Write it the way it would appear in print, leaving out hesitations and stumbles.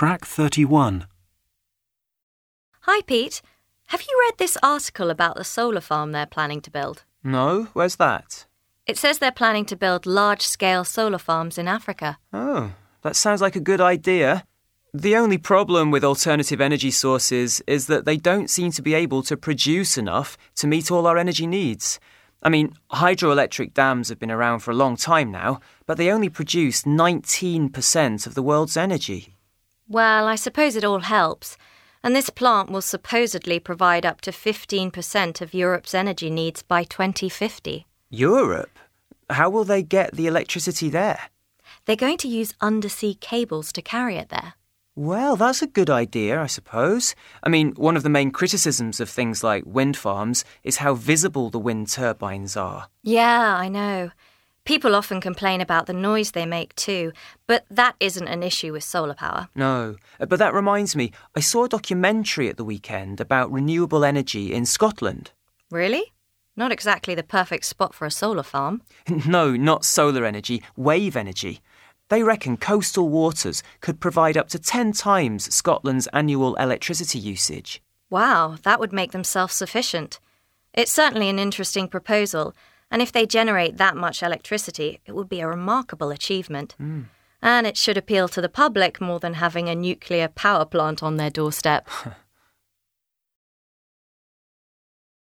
Track 31. Hi, Pete. Have you read this article about the solar farm they're planning to build? No, where's that? It says they're planning to build large-scale solar farms in Africa. Oh, that sounds like a good idea. The only problem with alternative energy sources is that they don't seem to be able to produce enough to meet all our energy needs. I mean, hydroelectric dams have been around for a long time now, but they only produce 19% of the world's energy. Well, I suppose it all helps. And this plant will supposedly provide up to 15% of Europe's energy needs by 2050. Europe? How will they get the electricity there? They're going to use undersea cables to carry it there. Well, that's a good idea, I suppose. I mean, one of the main criticisms of things like wind farms is how visible the wind turbines are. Yeah, I know. People often complain about the noise they make too, but that isn't an issue with solar power. No, but that reminds me, I saw a documentary at the weekend about renewable energy in Scotland. Really? Not exactly the perfect spot for a solar farm. No, not solar energy, wave energy. They reckon coastal waters could provide up to 10 times Scotland's annual electricity usage. Wow, that would make them self-sufficient. It's certainly an interesting proposal, and if they generate that much electricity, it would be a remarkable achievement. And it should appeal to the public more than having a nuclear power plant on their doorstep.